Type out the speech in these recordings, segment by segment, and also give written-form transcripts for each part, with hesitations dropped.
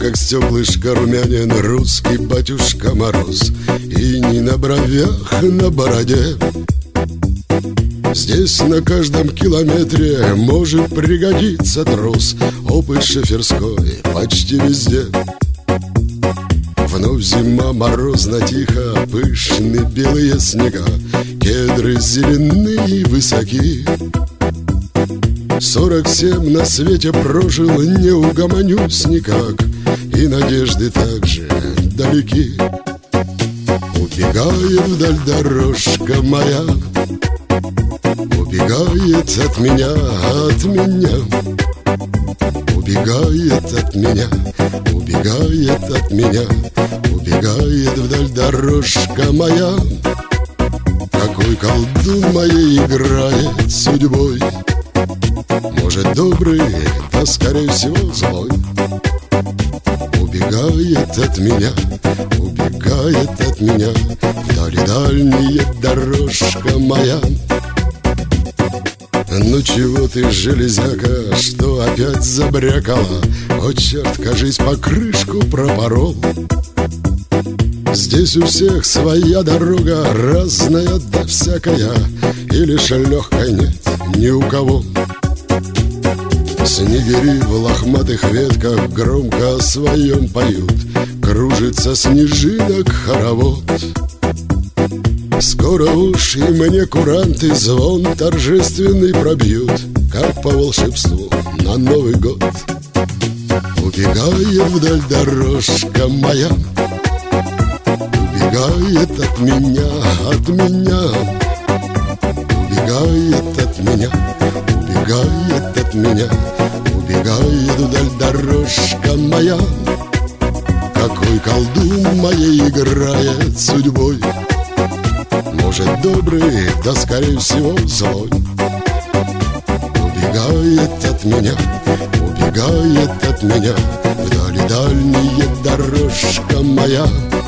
как стеклышко румянин русский батюшка Мороз, и не на бровях, на бороде. Здесь на каждом километре может пригодиться трос, опыт шоферской почти везде. Вновь зима, морозно, тихо, пышны белые снега, кедры зеленые и высоки. 47 на свете прожил, не угомонюсь никак, и надежды также далеки. Убегает вдаль дорожка моя, убегает от меня, от меня. Убегает от меня, убегает от меня, убегает вдаль дорожка моя. Какой колдун моей играет судьбой, может добрый, да скорее всего злой. Убегает от меня, убегает от меня, вдали дальняя дорожка моя. Ну чего ты, железяка, что опять забрякала? О, черт, кажись, покрышку пропорол. Здесь у всех своя дорога, разная да всякая, и лишь легкой нет ни у кого. Снегири в лохматых ветках громко о своем поют, кружится снежинок хоровод. Скоро уж и мне куранты звон торжественный пробьют, как по волшебству на Новый год. Убегает вдаль дорожка моя, убегает от меня, от меня. Убегает от меня, убегает от меня, убегает вдаль дорожка моя. Какой колдун моей играет судьбой, может добрый, да скорее всего злой. Убегает от меня, убегает от меня, вдали дальняя дорожка моя.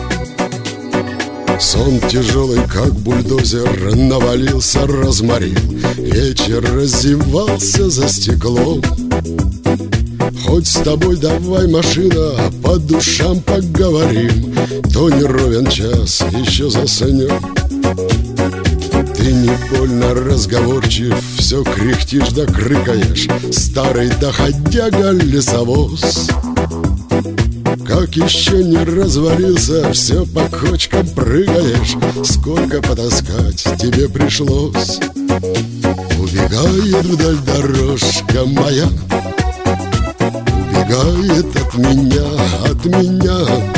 Сон тяжелый, как бульдозер, навалился, разморил, вечер раздевался за стеклом. Хоть с тобой давай, машина, по душам поговорим, то не ровен час, еще заснем. Ты не больно разговорчив, все кряхтишь да крыкаешь, старый доходяга лесовоз. Как еще не развалился, все по кочкам прыгаешь, сколько потаскать тебе пришлось. Убегает вдаль дорожка моя, убегает от меня, от меня.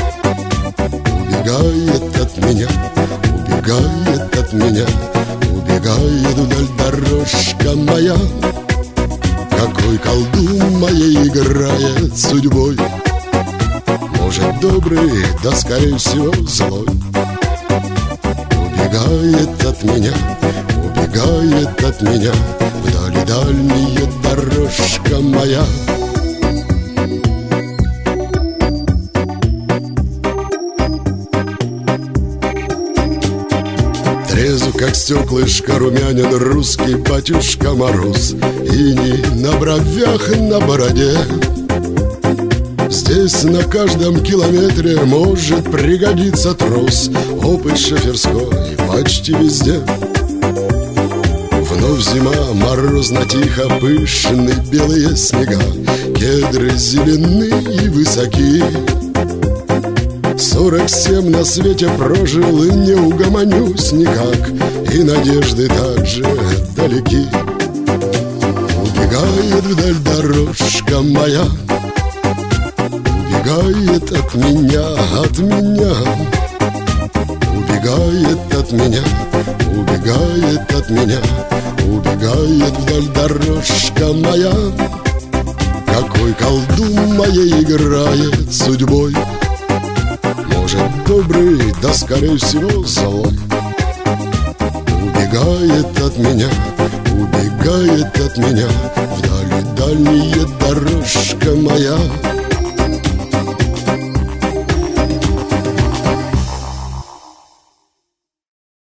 Убегает от меня, убегает от меня, убегает вдаль дорожка моя. Какой колдун моей играет судьбой, может добрый, да скорее всего злой. Убегает от меня, убегает от меня, вдали дальняя дорожка моя. Трезв, как стеклышко румянин русский батюшка Мороз, и не на бровях, на бороде. Здесь на каждом километре может пригодиться трос, опыт шоферской почти везде. Вновь зима, морозно, тихо, пышны белые снега, кедры зеленые и высоки. 47 на свете прожил, и не угомонюсь никак, и надежды также далеки. Убегает вдаль дорожка моя, убегает от меня, от меня. Убегает от меня, убегает от меня, убегает вдаль дорожка моя. Какой колдун моей играет судьбой, может добрый, да скорее всего злой. Убегает от меня, убегает от меня, вдали дальняя дорожка моя.